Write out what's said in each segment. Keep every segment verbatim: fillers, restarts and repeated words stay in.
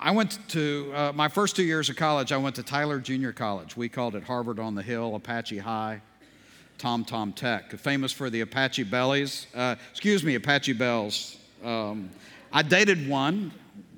I went to, uh, my first two years of college, I went to Tyler Junior College. We called it Harvard on the Hill, Apache High, Tom Tom Tech, famous for the Apache Bellies. Uh, excuse me, Apache Bells. Um, I dated one.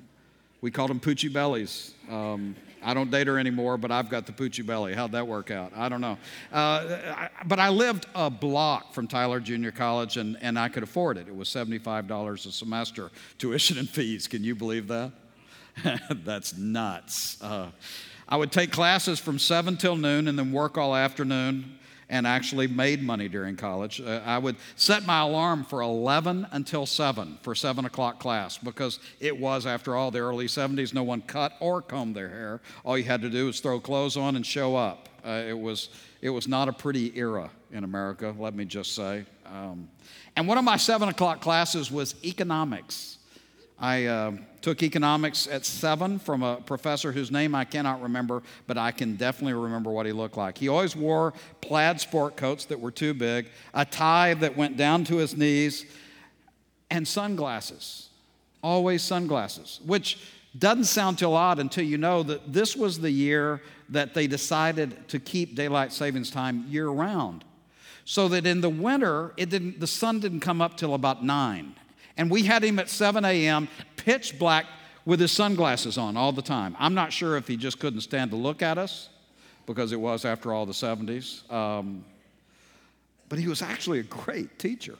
We called them Poochie Bellies. Um, I don't date her anymore, but I've got the Poochie Belly. How'd that work out? I don't know. Uh, I, but I lived a block from Tyler Junior College, and, and I could afford it. It was seventy-five dollars a semester, tuition and fees. Can you believe that? That's nuts. Uh, I would take classes from seven till noon and then work all afternoon, and actually made money during college. Uh, I would set my alarm for eleven until seven for seven o'clock class, because it was, after all, the early seventies. No one cut or combed their hair. All you had to do was throw clothes on and show up. Uh, it was it was not a pretty era in America, let me just say. Um, and one of my seven o'clock classes was economics. I uh, took economics at seven from a professor whose name I cannot remember, but I can definitely remember what he looked like. He always wore plaid sport coats that were too big, a tie that went down to his knees, and sunglasses. Always sunglasses, which doesn't sound too odd until you know that this was the year that they decided to keep daylight savings time year-round, so that in the winter, it didn't, the sun didn't come up till about nine. And we had him at seven a.m., pitch black, with his sunglasses on all the time. I'm not sure if he just couldn't stand to look at us, because it was, after all, the seventies. Um, but he was actually a great teacher.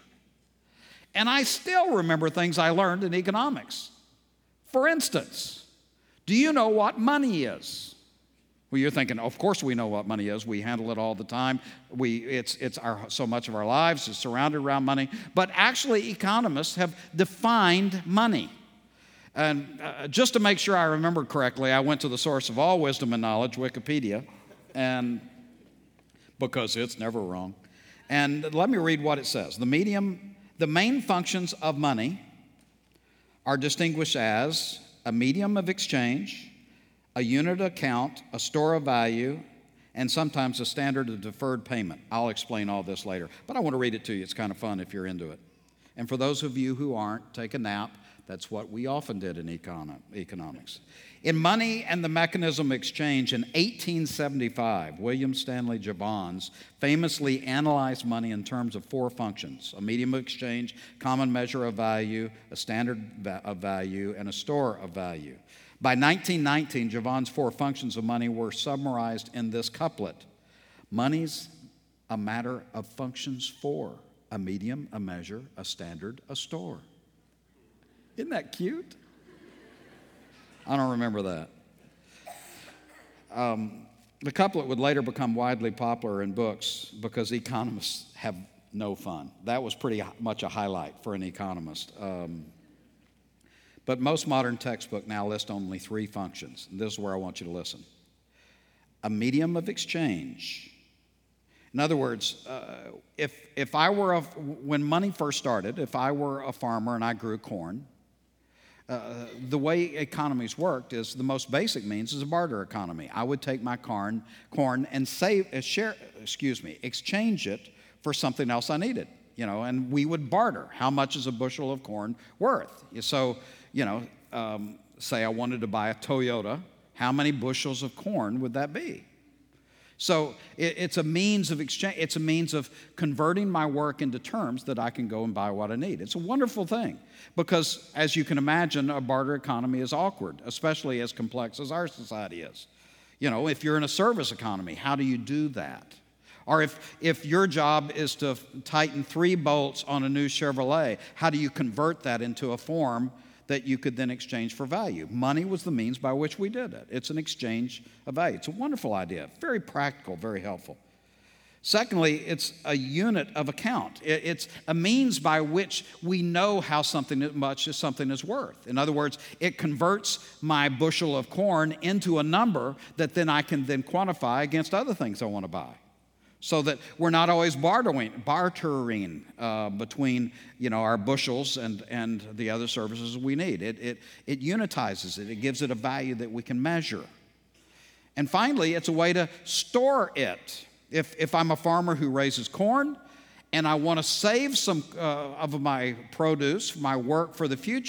And I still remember things I learned in economics. For instance, do you know what money is? Well, you're thinking, of course we know what money is. We handle it all the time. We, it's it's our, so much of our lives is surrounded around money. But actually, economists have defined money. And uh, just to make sure I remember correctly, I went to the source of all wisdom and knowledge, Wikipedia, and because it's never wrong. And let me read what it says. The medium, the main functions of money are distinguished as a medium of exchange, a unit account, a store of value, and sometimes a standard of deferred payment. I'll explain all this later, but I want to read it to you. It's kind of fun if you're into it. And for those of you who aren't, take a nap. That's what we often did in econo- economics. In Money and the Mechanism of Exchange in eighteen seventy-five, William Stanley Jevons famously analyzed money in terms of four functions: a medium of exchange, common measure of value, a standard of value, and a store of value. By nineteen nineteen, Jevons' four functions of money were summarized in this couplet: money's a matter of functions four: a medium, a measure, a standard, a store. Isn't that cute? I don't remember that. Um, the couplet would later become widely popular in books because economists have no fun. That was pretty much a highlight for an economist. Um, But most modern textbooks now list only three functions. And this is where I want you to listen. A medium of exchange. In other words, uh, if, if I were, a, when money first started, if I were a farmer and I grew corn, uh, the way economies worked is the most basic means is a barter economy. I would take my corn, corn and save, uh, share, excuse me, exchange it for something else I needed. You know, and we would barter. How much is a bushel of corn worth? So, you know, um, say I wanted to buy a Toyota, how many bushels of corn would that be? So it, it's a means of exchange. It's a means of converting my work into terms that I can go and buy what I need. It's a wonderful thing because, as you can imagine, a barter economy is awkward, especially as complex as our society is. You know, if you're in a service economy, how do you do that? Or if, if your job is to tighten three bolts on a new Chevrolet, how do you convert that into a form that you could then exchange for value? Money was the means by which we did it. It's an exchange of value. It's a wonderful idea, very practical, very helpful. Secondly, it's a unit of account. It's a means by which we know how something much as something is worth. In other words, it converts my bushel of corn into a number that then I can then quantify against other things I want to buy. So that we're not always bartering, bartering uh, between, you know, our bushels and, and the other services we need. It, it, it unitizes it. It gives it a value that we can measure. And finally, it's a way to store it. If, if I'm a farmer who raises corn and I want to save some uh, of my produce, my work for the future,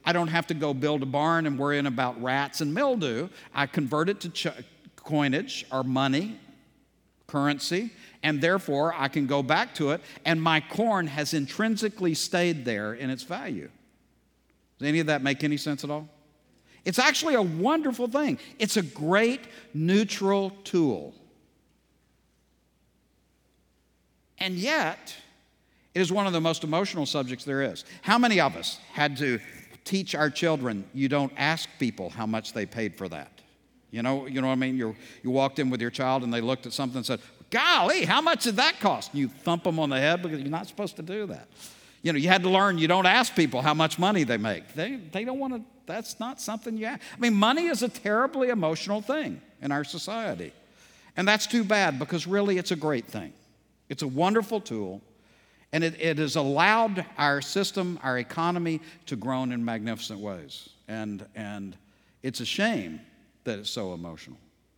I don't have to go build a barn and worrying about rats and mildew. I convert it to ch- coinage or money, currency, and therefore I can go back to it, and my corn has intrinsically stayed there in its value. Does any of that make any sense at all? It's actually a wonderful thing. It's a great neutral tool. And yet, it is one of the most emotional subjects there is. How many of us had to teach our children, you don't ask people how much they paid for that? You know, you know what I mean? You you walked in with your child and they looked at something and said, golly, how much did that cost? And you thump them on the head because you're not supposed to do that. You know, you had to learn you don't ask people how much money they make. They, they don't want to, that's not something you ask. I mean, money is a terribly emotional thing in our society. And that's too bad because really it's a great thing. It's a wonderful tool. And it, it has allowed our system, our economy to grow in magnificent ways. And, and it's a shame that it's so emotional.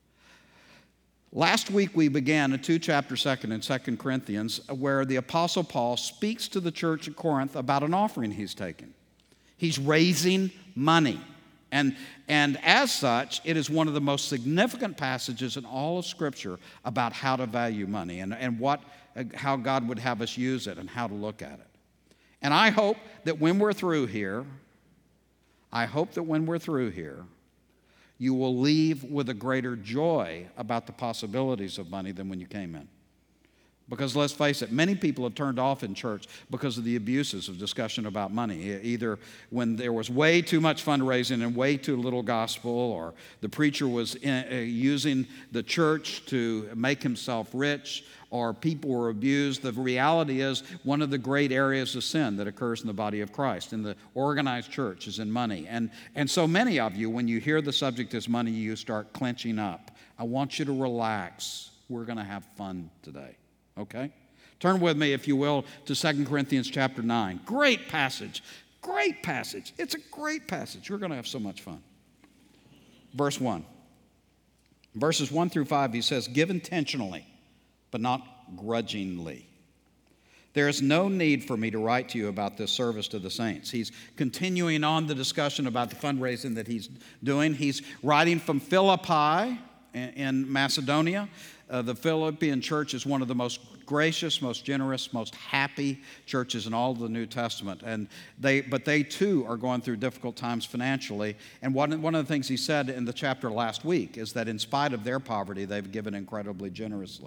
Last week we began a two-chapter second in Second Corinthians where the Apostle Paul speaks to the church at Corinth about an offering he's taken. He's raising money. And, and as such, it is one of the most significant passages in all of Scripture about how to value money and, and what, how God would have us use it and how to look at it. And I hope that when we're through here, I hope that when we're through here, you will leave with a greater joy about the possibilities of money than when you came in. Because let's face it, many people have turned off in church because of the abuses of discussion about money. Either when there was way too much fundraising and way too little gospel, or the preacher was in, uh, using the church to make himself rich, or people were abused. The reality is one of the great areas of sin that occurs in the body of Christ, in the organized church, is in money. And, and so many of you, when you hear the subject is money, you start clenching up. I want you to relax. We're going to have fun today. Okay? Turn with me, if you will, to Second Corinthians chapter nine. Great passage. Great passage. It's a great passage. We're going to have so much fun. Verse one. Verses one through five, he says, give intentionally, but not grudgingly. There is no need for me to write to you about this service to the saints. He's continuing on the discussion about the fundraising that he's doing. He's writing from Philippi in Macedonia. Uh, the Philippian church is one of the most gracious, most generous, most happy churches in all of the New Testament. And they, but they too are going through difficult times financially. And one, one of the things he said in the chapter last week is that in spite of their poverty, they've given incredibly generously.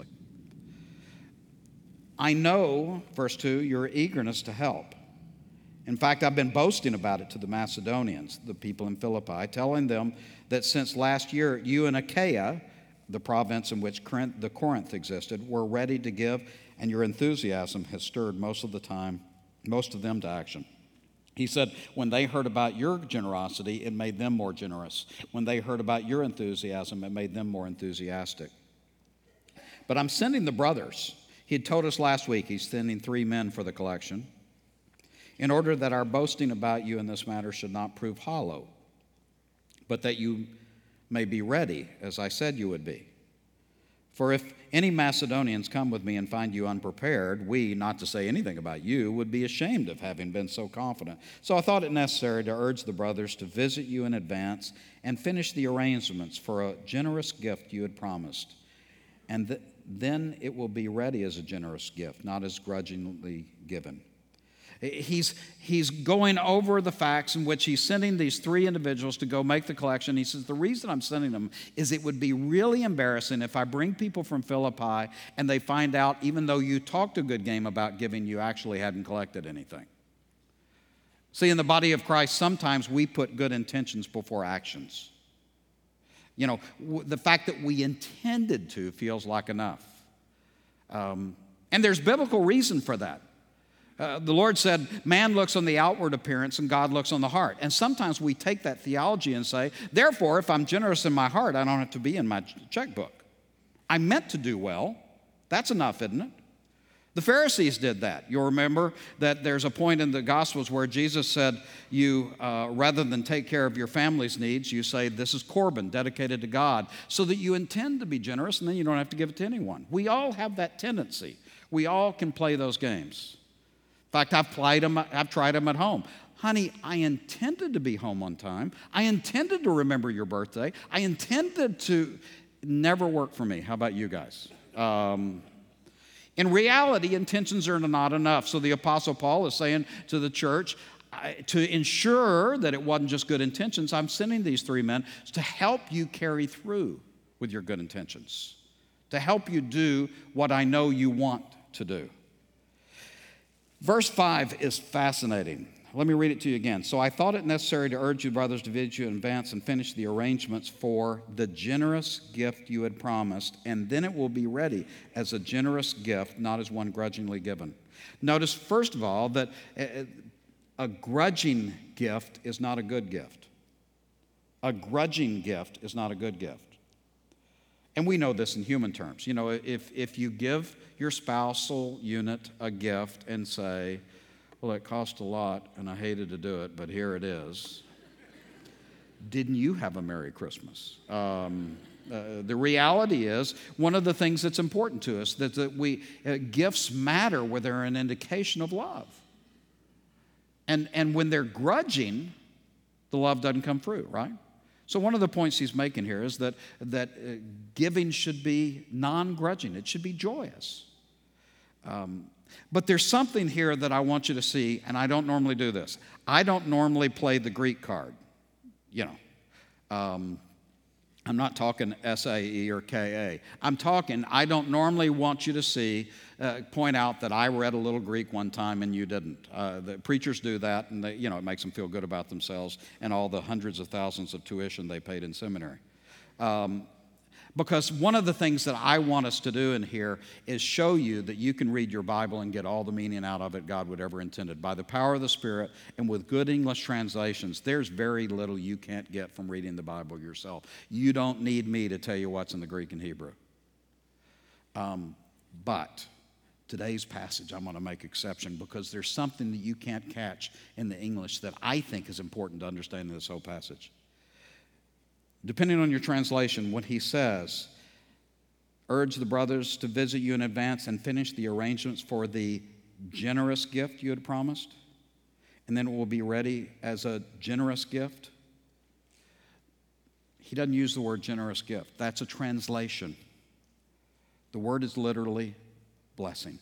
I know, verse two, your eagerness to help. In fact, I've been boasting about it to the Macedonians, the people in Philippi, telling them that since last year, you and Achaia, the province in which the Corinth existed, were ready to give, and your enthusiasm has stirred most of the time, most of them to action. He said, when they heard about your generosity, it made them more generous. When they heard about your enthusiasm, it made them more enthusiastic. But I'm sending the brothers. He had told us last week he's sending three men for the collection, in order that our boasting about you in this matter should not prove hollow, but that you may be ready, as I said you would be. For if any Macedonians come with me and find you unprepared, we, not to say anything about you, would be ashamed of having been so confident. So I thought it necessary to urge the brothers to visit you in advance and finish the arrangements for a generous gift you had promised. And th- then it will be ready as a generous gift, not as grudgingly given. He's, he's going over the facts in which he's sending these three individuals to go make the collection. He says, the reason I'm sending them is it would be really embarrassing if I bring people from Philippi and they find out, even though you talked a good game about giving, you actually hadn't collected anything. See, in the body of Christ, sometimes we put good intentions before actions. You know, w- the fact that we intended to feels like enough. Um, and there's biblical reason for that. Uh, the Lord said, man looks on the outward appearance and God looks on the heart. And sometimes we take that theology and say, therefore, if I'm generous in my heart, I don't have to be in my checkbook. I meant to do well. That's enough, isn't it? The Pharisees did that. You'll remember that there's a point in the Gospels where Jesus said, you, uh, rather than take care of your family's needs, you say, this is Corban, dedicated to God, so that you intend to be generous and then you don't have to give it to anyone. We all have that tendency. We all can play those games. In fact, I've, played them, I've tried them at home. honey, I intended to be home on time. I intended to remember your birthday. I intended to never work for me. How about you guys? Um, in reality, intentions are not enough. So the Apostle Paul is saying to the church, I, to ensure that it wasn't just good intentions, I'm sending these three men to help you carry through with your good intentions, to help you do what I know you want to do. Verse five is fascinating. Let me read it to you again. So I thought it necessary to urge you, brothers, to visit you in advance and finish the arrangements for the generous gift you had promised, and then it will be ready as a generous gift, not as one grudgingly given. Notice, first of all, that a grudging gift is not a good gift. A grudging gift is not a good gift. And we know this in human terms. You know, if, if you give your spousal unit a gift and say, well, it cost a lot and I hated to do it, but here it is, didn't you have a Merry Christmas? Um, uh, the reality is, one of the things that's important to us, that, that we uh, gifts matter where they're an indication of love. And, and when they're grudging, the love doesn't come through, right? So one of the points he's making here is that, that uh, giving should be non-grudging. It should be joyous. Um, but there's something here that I want you to see, and I don't normally do this. I don't normally play the Greek card, you know. Um, I'm not talking S A E or K A. I'm talking, I don't normally want you to see, uh, point out that I read a little Greek one time and you didn't. Uh, the preachers do that, and they, you know, it makes them feel good about themselves and all the hundreds of thousands of tuition they paid in seminary. Um, because one of the things that I want us to do in here is show you that you can read your Bible and get all the meaning out of it God would ever intended. By the power of the Spirit and with good English translations, there's very little you can't get from reading the Bible yourself. You don't need me to tell you what's in the Greek and Hebrew. Um, but today's passage, I'm going to make exception because there's something that you can't catch in the English that I think is important to understand in this whole passage. Depending on your translation, when he says, urge the brothers to visit you in advance and finish the arrangements for the generous gift you had promised, and then it will be ready as a generous gift. He doesn't use the word generous gift. That's a translation. The word is literally blessing.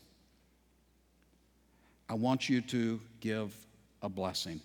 I want you to give a blessing.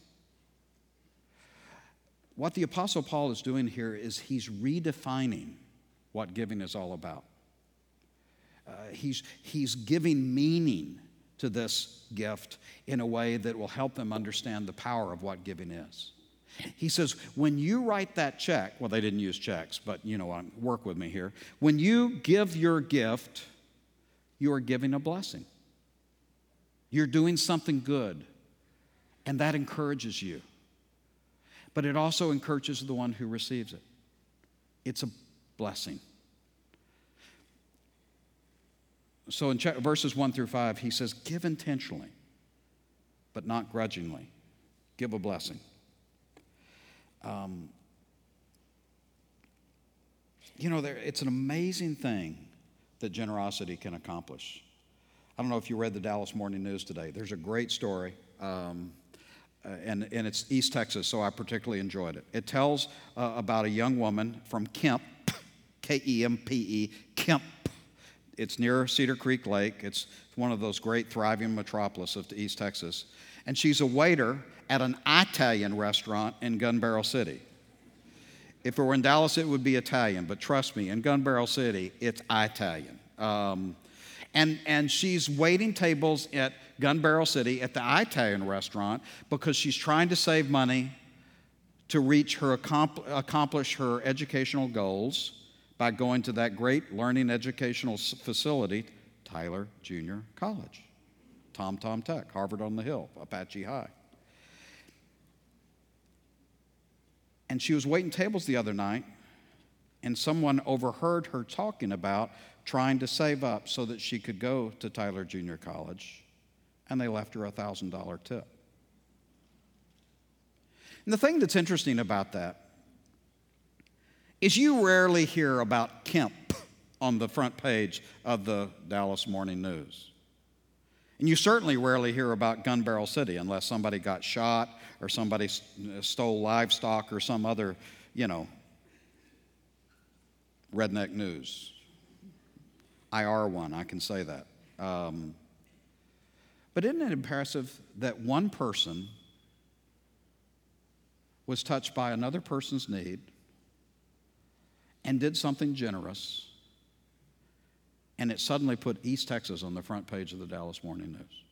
What the Apostle Paul is doing here is he's redefining what giving is all about. Uh, he's, he's giving meaning to this gift in a way that will help them understand the power of what giving is. He says, when you write that check, well, they didn't use checks, but you know, work with me here. When you give your gift, you are giving a blessing. You're doing something good, and that encourages you. But it also encourages the one who receives it. It's a blessing. So in verses one through five, he says, give intentionally, but not grudgingly. Give a blessing. Um, you know, there, it's an amazing thing that generosity can accomplish. I don't know if you read the Dallas Morning News today. There's a great story. Um, Uh, and, and it's East Texas, so I particularly enjoyed it. It tells uh, about a young woman from Kemp, K E M P E, Kemp. It's near Cedar Creek Lake. It's one of those great thriving metropolis of East Texas. And she's a waiter at an Italian restaurant in Gun Barrel City. If it were in Dallas, it would be Italian, but trust me, in Gun Barrel City, it's Italian. Um, and, and she's waiting tables at Gun Barrel City at the Italian restaurant because she's trying to save money to reach her accomplish her educational goals by going to that great learning educational facility, Tyler Junior College, Tom Tom Tech, Harvard on the Hill, Apache High. And she was waiting tables the other night, and someone overheard her talking about trying to save up so that she could go to Tyler Junior College. And they left her a one thousand dollars tip. And the thing that's interesting about that is you rarely hear about Kemp on the front page of the Dallas Morning News. And you certainly rarely hear about Gun Barrel City unless somebody got shot or somebody stole livestock or some other, you know, redneck news. I are one, I can say that. Um, but isn't it impressive that one person was touched by another person's need and did something generous, and it suddenly put East Texas on the front page of the Dallas Morning News?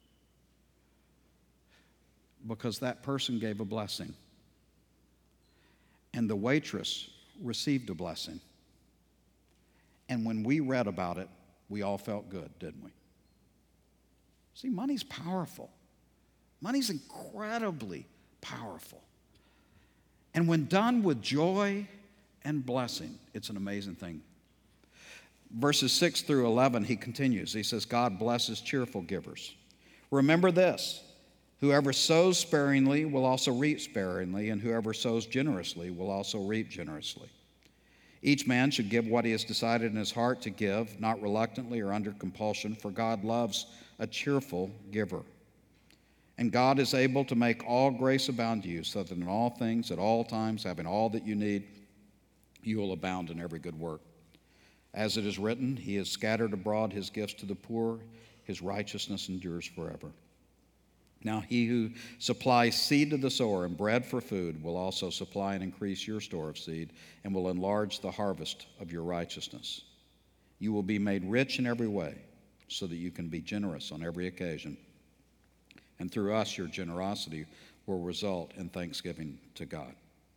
Because that person gave a blessing, and the waitress received a blessing. And when we read about it, we all felt good, didn't we? See, money's powerful. Money's incredibly powerful. And when done with joy and blessing, it's an amazing thing. Verses six through eleven, he continues. He says, God blesses cheerful givers. Remember this, whoever sows sparingly will also reap sparingly, and whoever sows generously will also reap generously. Each man should give what he has decided in his heart to give, not reluctantly or under compulsion, for God loves a cheerful giver. And God is able to make all grace abound to you, so that in all things, at all times, having all that you need, you will abound in every good work. As it is written, he has scattered abroad his gifts to the poor, his righteousness endures forever. Now he who supplies seed to the sower and bread for food will also supply and increase your store of seed and will enlarge the harvest of your righteousness. You will be made rich in every way so that you can be generous on every occasion. And through us, your generosity will result in thanksgiving to God.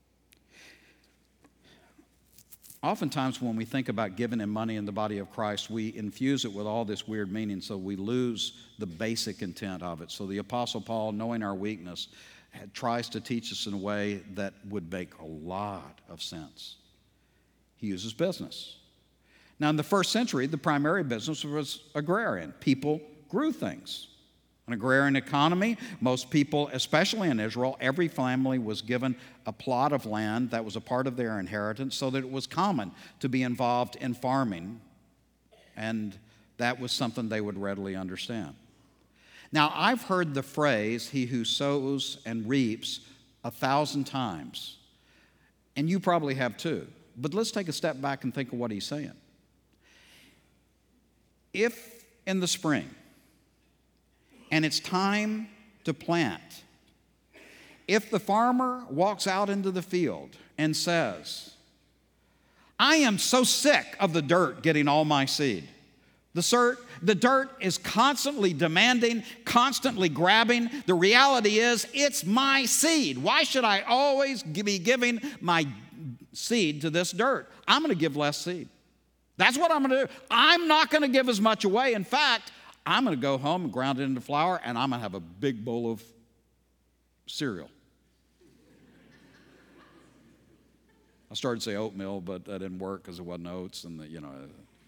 Oftentimes when we think about giving in money in the body of Christ, we infuse it with all this weird meaning, so we lose the basic intent of it. So the Apostle Paul, knowing our weakness, tries to teach us in a way that would make a lot of sense. He uses business. Now, in the first century, the primary business was agrarian. People grew things. An agrarian economy, most people, especially in Israel, every family was given a plot of land that was a part of their inheritance, so that it was common to be involved in farming, and that was something they would readily understand. Now, I've heard the phrase, he who sows and reaps, a thousand times, and you probably have too. But let's take a step back and think of what he's saying. If in the spring, and it's time to plant, if the farmer walks out into the field and says, I am so sick of the dirt getting all my seed. The dirt, the dirt is constantly demanding, constantly grabbing. The reality is, it's my seed. Why should I always be giving my seed to this dirt? I'm going to give less seed. That's what I'm going to do. I'm not going to give as much away. In fact, I'm going to go home and ground it into flour, and I'm going to have a big bowl of cereal. I started to say oatmeal, but that didn't work because it wasn't oats, and the, you know.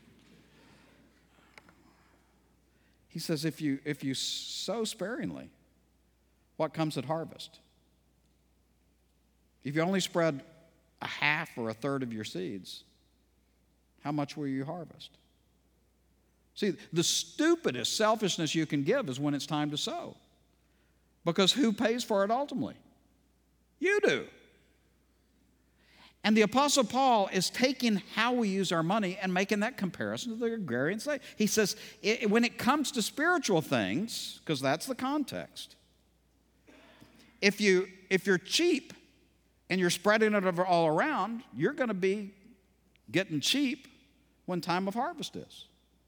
He says, if you if you sow sparingly, what comes at harvest? If you only spread a half or a third of your seeds, how much will you harvest? See, the stupidest selfishness you can give is when it's time to sow. Because who pays for it ultimately? You do. And the Apostle Paul is taking how we use our money and making that comparison to the agrarian state. He says, it, when it comes to spiritual things, because that's the context, if, you, if you're cheap and you're spreading it all around, you're going to be getting cheap when time of harvest is.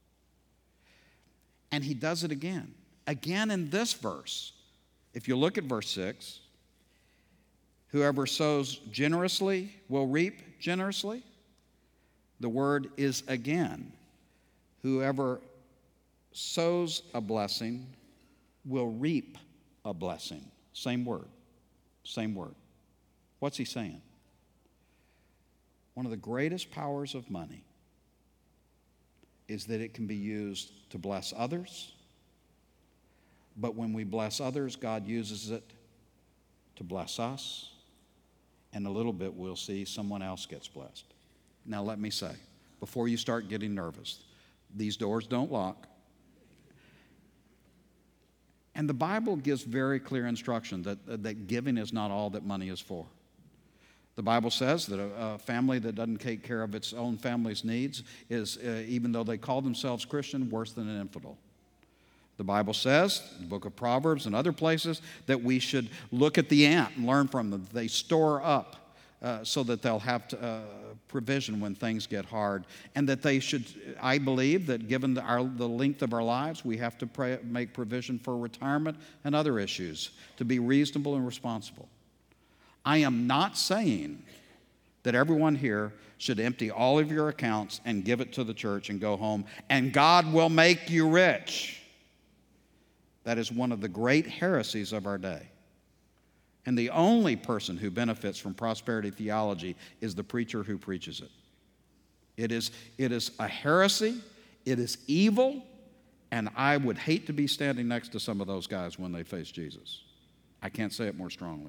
And he does it again. Again in this verse. If you look at verse six, whoever sows generously will reap generously. The word is again. Whoever sows a blessing will reap a blessing. Same word. Same word. What's he saying? One of the greatest powers of money is that it can be used to bless others. But when we bless others, God uses it to bless us. And a little bit we'll see someone else gets blessed. Now let me say, before you start getting nervous, these doors don't lock. And the Bible gives very clear instruction that, that giving is not all that money is for. The Bible says that a, a family that doesn't take care of its own family's needs is, uh, even though they call themselves Christian, worse than an infidel. The Bible says, in the book of Proverbs and other places, that we should look at the ant and learn from them. They store up uh, so that they'll have to, uh, provision when things get hard. And that they should, I believe that given the, our, the length of our lives, we have to pray, make provision for retirement and other issues to be reasonable and responsible. I am not saying that everyone here should empty all of your accounts and give it to the church and go home, and God will make you rich. That is one of the great heresies of our day. And the only person who benefits from prosperity theology is the preacher who preaches it. It is, it is a heresy, it is evil, and I would hate to be standing next to some of those guys when they face Jesus. I can't say it more strongly.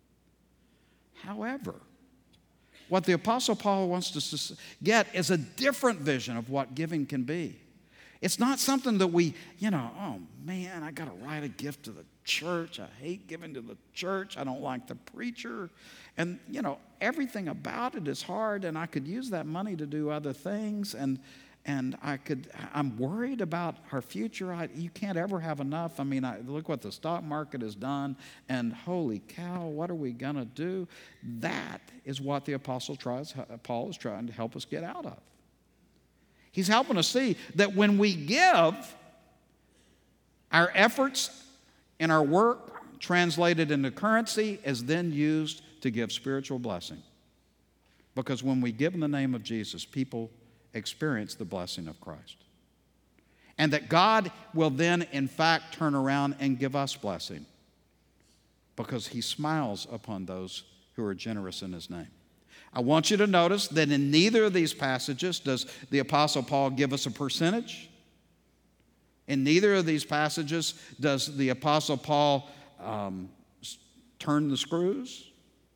However, what the Apostle Paul wants us to get is a different vision of what giving can be. It's not something that we, you know, oh man, I got to write a gift to the church. I hate giving to the church. I don't like the preacher. And, you know, everything about it is hard, and I could use that money to do other things. And and I could, I'm worried about our future. I, you can't ever have enough. I mean, I, look what the stock market has done, and holy cow, what are we going to do? That is what the Apostle tries, Paul is trying to help us get out of. He's helping us see that when we give, our efforts and our work translated into currency is then used to give spiritual blessing. Because when we give in the name of Jesus, people experience the blessing of Christ. And that God will then, in fact, turn around and give us blessing because He smiles upon those who are generous in His name. I want you to notice that in neither of these passages does the Apostle Paul give us a percentage. In neither of these passages does the Apostle Paul um, turn the screws.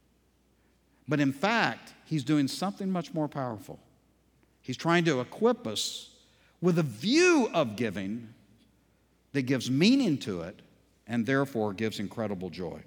But in fact, he's doing something much more powerful. He's trying to equip us with a view of giving that gives meaning to it and therefore gives incredible joy.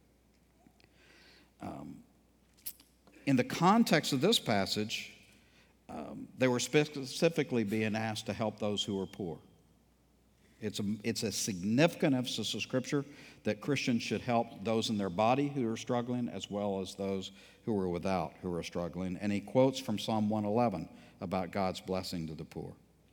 Um, in the context of this passage, um, they were specifically being asked to help those who are poor. It's a, it's a significant emphasis of Scripture that Christians should help those in their body who are struggling as well as those who are without who are struggling. And he quotes from Psalm one eleven about God's blessing to the poor.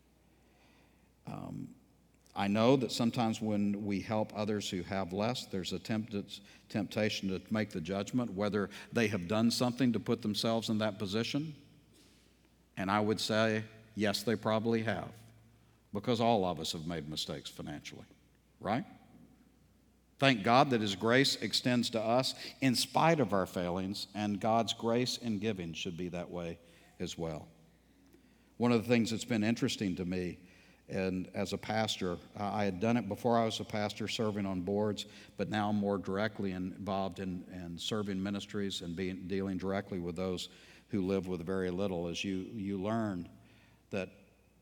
Um, I know that sometimes when we help others who have less, there's a tempted, temptation to make the judgment whether they have done something to put themselves in that position. And I would say, yes, they probably have, because all of us have made mistakes financially, right? Thank God that His grace extends to us in spite of our failings, and God's grace in giving should be that way as well. One of the things that's been interesting to me, and as a pastor, I had done it before I was a pastor, serving on boards, but now I'm more directly involved in, in serving ministries and being, dealing directly with those who live with very little, as you, you learn that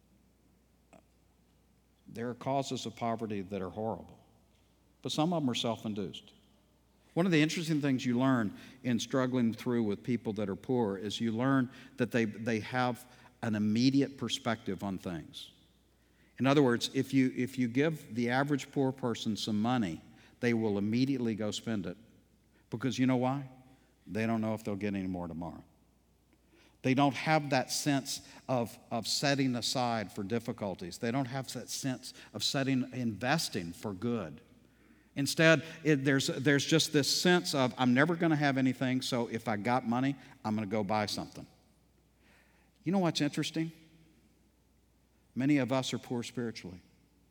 there are causes of poverty that are horrible, but some of them are self-induced. One of the interesting things you learn in struggling through with people that are poor is you learn that they, they have an immediate perspective on things. In other words, if you, if you give the average poor person some money, they will immediately go spend it. Because you know why? They don't know if they'll get any more tomorrow. They don't have that sense of, of setting aside for difficulties. They don't have that sense of setting, investing for good. Instead, it, there's, there's just this sense of, I'm never going to have anything, so if I got money, I'm going to go buy something. You know what's interesting? Many of us are poor spiritually.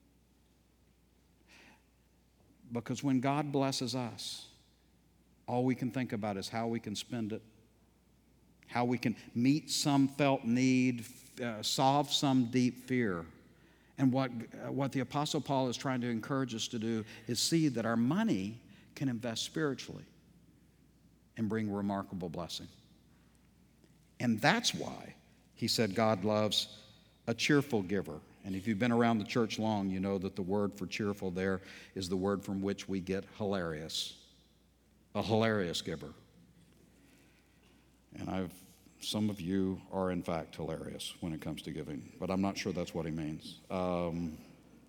Because when God blesses us, all we can think about is how we can spend it, how we can meet some felt need, uh, solve some deep fear. And what, uh, what the Apostle Paul is trying to encourage us to do is see that our money can invest spiritually and bring remarkable blessing. And that's why he said God loves a cheerful giver. And if you've been around the church long, you know that the word for cheerful there is the word from which we get hilarious. A hilarious giver. And I've, some of you are in fact hilarious when it comes to giving, but I'm not sure that's what he means. Um,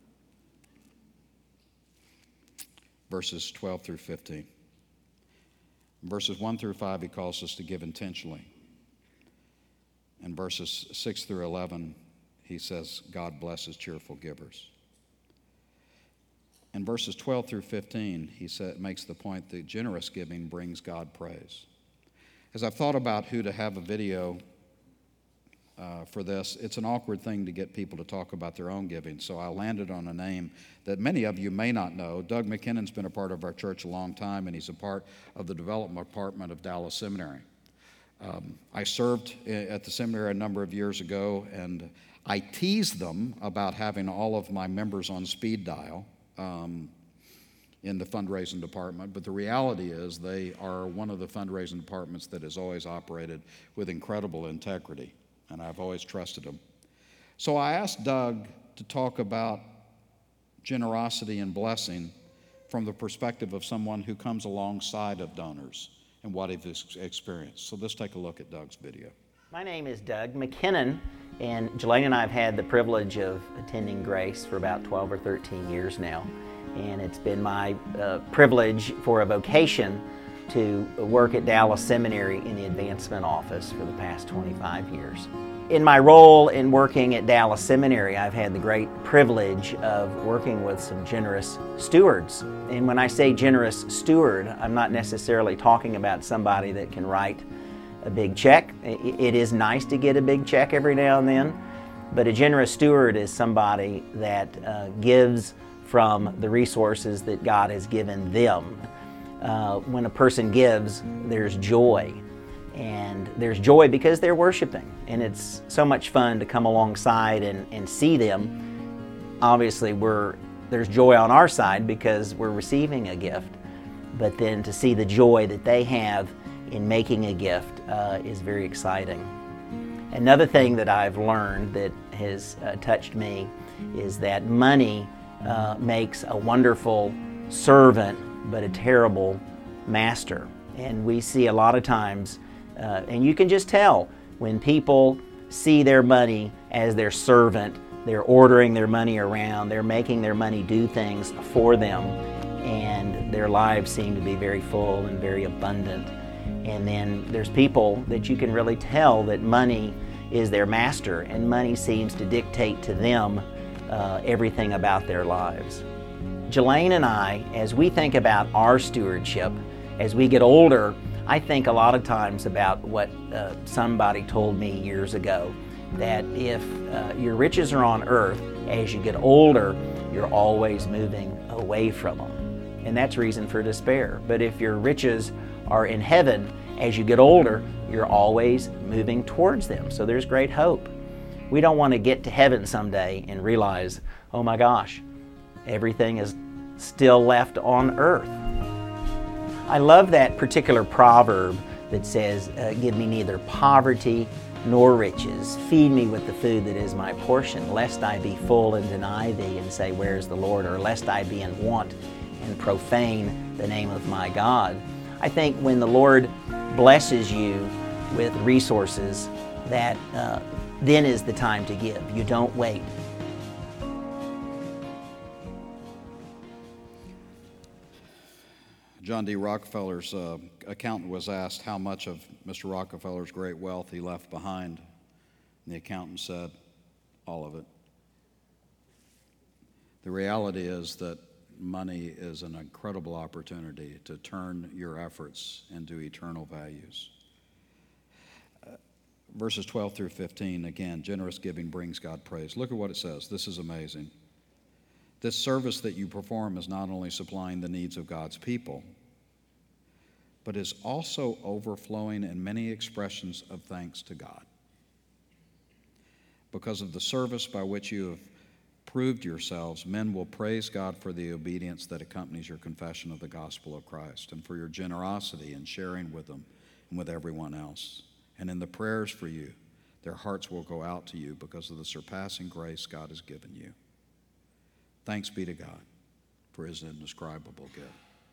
verses twelve through fifteen. Verses one through five, he calls us to give intentionally. And verses six through eleven, he says, God blesses cheerful givers. In verses twelve through fifteen, he said, makes the point that generous giving brings God praise. As I've thought about who to have a video uh, for this, it's an awkward thing to get people to talk about their own giving, so I landed on a name that many of you may not know. Doug McKinnon's been a part of our church a long time, and he's a part of the development department of Dallas Seminary. Um, I served at the seminary a number of years ago, and I teased them about having all of my members on speed dial um, in the fundraising department, but the reality is they are one of the fundraising departments that has always operated with incredible integrity, and I've always trusted them. So I asked Doug to talk about generosity and blessing from the perspective of someone who comes alongside of donors and what he's experienced. So let's take a look at Doug's video. My name is Doug McKinnon, and Jelaine and I have had the privilege of attending Grace for about twelve or thirteen years now. And it's been my uh, privilege for a vocation to work at Dallas Seminary in the advancement office for the past twenty-five years. In my role in working at Dallas Seminary, I've had the great privilege of working with some generous stewards. And when I say generous steward, I'm not necessarily talking about somebody that can write a big check. It is nice to get a big check every now and then, but a generous steward is somebody that uh, gives from the resources that God has given them. Uh, when a person gives, there's joy. And there's joy because they're worshiping. And it's so much fun to come alongside and, and see them. Obviously, we're, there's joy on our side because we're receiving a gift. But then to see the joy that they have in making a gift uh, is very exciting. Another thing that I've learned that has uh, touched me is that money uh, makes a wonderful servant, but a terrible master. And we see a lot of times, uh, and you can just tell when people see their money as their servant, they're ordering their money around, they're making their money do things for them, and their lives seem to be very full and very abundant. And then there's people that you can really tell that money is their master, and money seems to dictate to them uh, everything about their lives. Jelaine and I, as we think about our stewardship, as we get older, I think a lot of times about what uh, somebody told me years ago, that if uh, your riches are on earth, as you get older, you're always moving away from them. And that's reason for despair. But if your riches are in heaven, as you get older, you're always moving towards them. So there's great hope. We don't want to get to heaven someday and realize, oh my gosh, everything is still left on earth. I love that particular proverb that says, uh, give me neither poverty nor riches. Feed me with the food that is my portion, lest I be full and deny thee and say, where's the Lord? Or lest I be in want and profane the name of my God. I think when the Lord blesses you with resources, that uh, then is the time to give. You don't wait. John D. Rockefeller's uh, accountant was asked how much of Mister Rockefeller's great wealth he left behind. And the accountant said, all of it. The reality is that money is an incredible opportunity to turn your efforts into eternal values. Uh, verses twelve through fifteen, again, generous giving brings God praise. Look at what it says. This is amazing. This service that you perform is not only supplying the needs of God's people, but is also overflowing in many expressions of thanks to God. Because of the service by which you have proved yourselves, men will praise God for the obedience that accompanies your confession of the gospel of Christ, and for your generosity in sharing with them and with everyone else. And in the prayers for you, their hearts will go out to you because of the surpassing grace God has given you. Thanks be to God for his indescribable gift.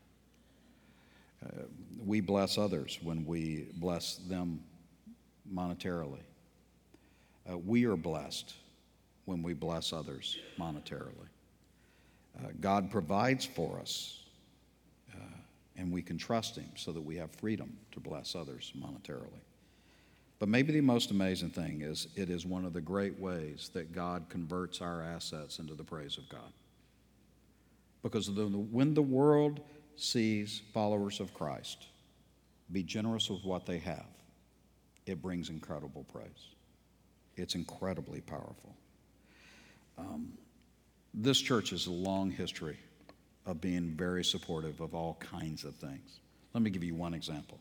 Uh, we bless others when we bless them monetarily. Uh, we are blessed when we bless others monetarily. Uh, God provides for us, uh, and we can trust him so that we have freedom to bless others monetarily. But maybe the most amazing thing is it is one of the great ways that God converts our assets into the praise of God. Because the, when the world sees followers of Christ be generous with what they have, it brings incredible praise. It's incredibly powerful. Um, this church has a long history of being very supportive of all kinds of things. Let me give you one example.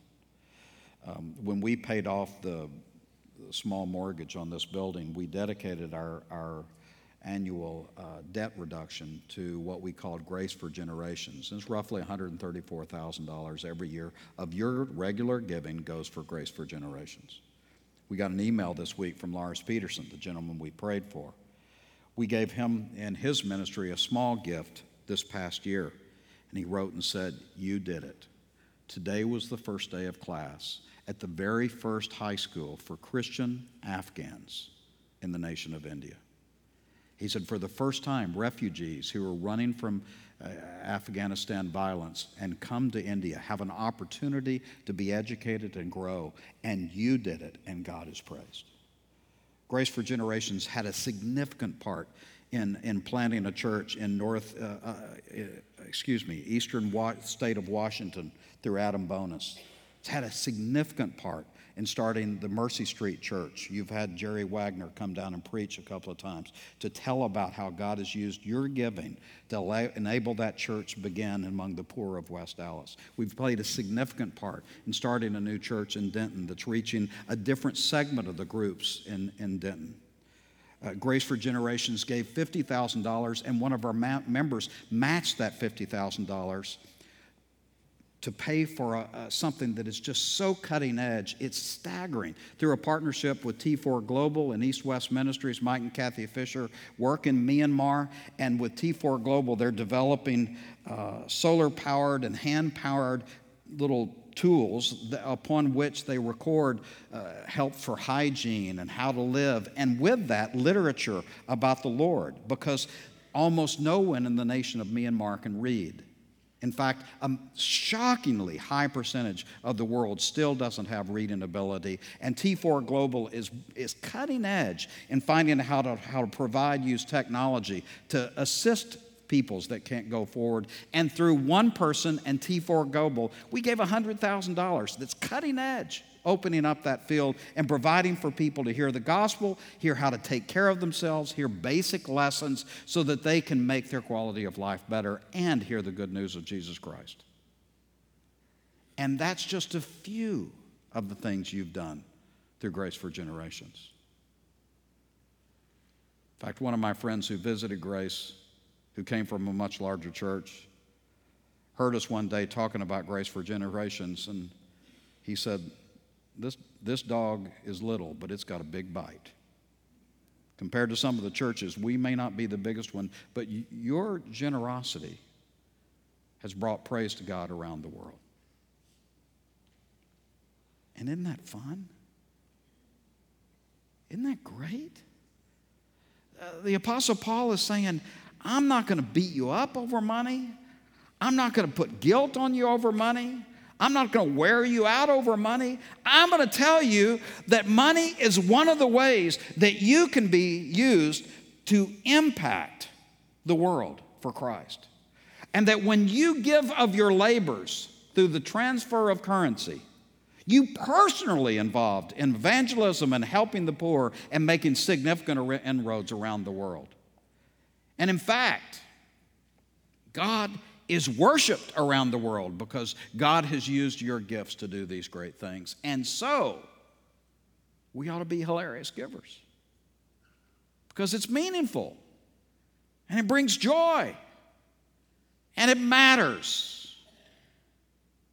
Um, when we paid off the, the small mortgage on this building, we dedicated our, our annual uh, debt reduction to what we called Grace for Generations. It's roughly one hundred thirty-four thousand dollars every year of your regular giving goes for Grace for Generations. We got an email this week from Lars Peterson, the gentleman we prayed for. We gave him and his ministry a small gift this past year, and he wrote and said, "You did it. Today was the first day of class at the very first high school for Christian Afghans in the nation of India." He said, for the first time, refugees who are running from uh, Afghanistan violence and come to India have an opportunity to be educated and grow, and you did it, and God is praised. Grace for Generations had a significant part in, in planting a church in North, uh, uh, excuse me, eastern wa- state of Washington through Adam Bonus. It's had a significant part in starting the Mercy Street Church. You've had Jerry Wagner come down and preach a couple of times to tell about how God has used your giving to allow, enable that church begin among the poor of West Dallas. We've played a significant part in starting a new church in Denton that's reaching a different segment of the groups in, in Denton. Uh, Grace for Generations gave fifty thousand dollars, and one of our ma- members matched that fifty thousand dollars to pay for a, uh, something that is just so cutting edge, it's staggering. Through a partnership with T four Global and East West Ministries, Mike and Kathy Fisher work in Myanmar, and with T four Global, they're developing uh, solar-powered and hand-powered little tools that, upon which they record uh, help for hygiene and how to live, and with that, literature about the Lord, because almost no one in the nation of Myanmar can read. In fact, a shockingly high percentage of the world still doesn't have reading ability, and T four Global is, is cutting edge in finding how to, how to provide, use technology to assist peoples that can't go forward. And through one person and T four Global, we gave one hundred thousand dollars that's cutting edge, opening up that field and providing for people to hear the gospel, hear how to take care of themselves, hear basic lessons so that they can make their quality of life better and hear the good news of Jesus Christ. And that's just a few of the things you've done through Grace for Generations. In fact, one of my friends who visited Grace, who came from a much larger church, heard us one day talking about Grace for Generations, and he said, This, this dog is little, but it's got a big bite. Compared to some of the churches, we may not be the biggest one, but y- your generosity has brought praise to God around the world. And isn't that fun? Isn't that great? Uh, the Apostle Paul is saying, I'm not going to beat you up over money. I'm not going to put guilt on you over money. I'm not going to wear you out over money. I'm going to tell you that money is one of the ways that you can be used to impact the world for Christ. And that when you give of your labors through the transfer of currency, you personally involved in evangelism and helping the poor and making significant inroads around the world. And in fact, God is worshiped around the world because God has used your gifts to do these great things. And so, we ought to be hilarious givers because it's meaningful and it brings joy and it matters.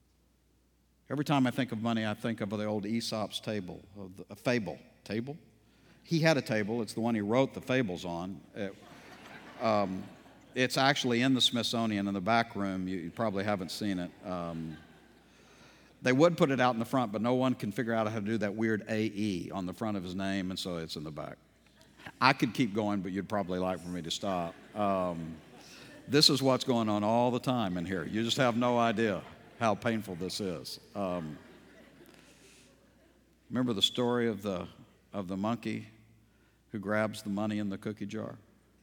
Every time I think of money, I think of the old Aesop's table, of the, a fable, table, He had a table. It's the one he wrote the fables on. It, um, it's actually in the Smithsonian in the back room. You, you probably haven't seen it. Um, they would put it out in the front, but no one can figure out how to do that weird A E on the front of his name, and so it's in the back. I could keep going, but you'd probably like for me to stop. Um, this is what's going on all the time in here. You just have no idea how painful this is. Um, remember the story of the of the monkey who grabs the money in the cookie jar?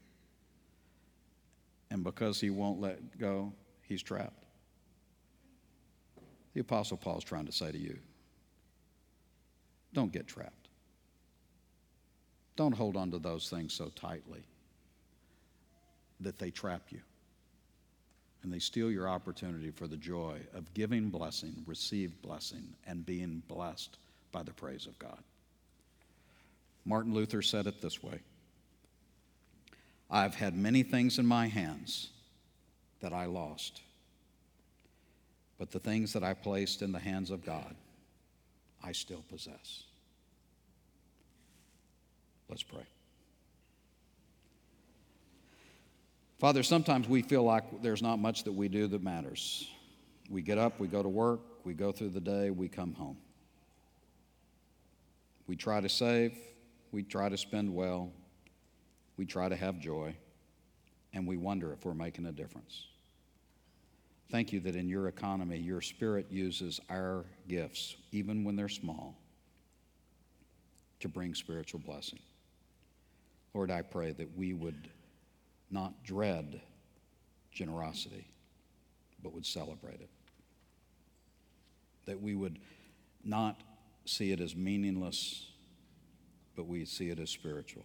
And because he won't let go, he's trapped. The Apostle Paul's trying to say to you, don't get trapped. Don't hold on to those things so tightly that they trap you and they steal your opportunity for the joy of giving blessing, received blessing, and being blessed by the praise of God. Martin Luther said it this way: I've had many things in my hands that I lost, but the things that I placed in the hands of God, I still possess. Let's pray. Father, sometimes we feel like there's not much that we do that matters. We get up, we go to work, we go through the day, we come home. We try to save, we try to spend well, we try to have joy, and we wonder if we're making a difference. Thank you that in your economy, your Spirit uses our gifts, even when they're small, to bring spiritual blessing. Lord, I pray that we would not dread generosity, but would celebrate it. That we would not see it as meaningless, but we see it as spiritual.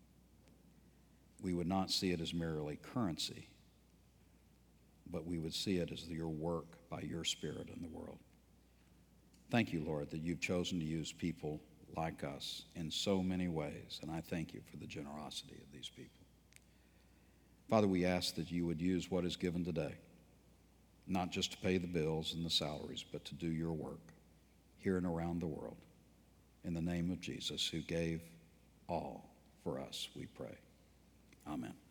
We would not see it as merely currency, but we would see it as your work by your Spirit in the world. Thank you, Lord, that you've chosen to use people like us in so many ways, and I thank you for the generosity of these people. Father, we ask that you would use what is given today, not just to pay the bills and the salaries, but to do your work here and around the world. In the name of Jesus, who gave all for us, we pray. Amen.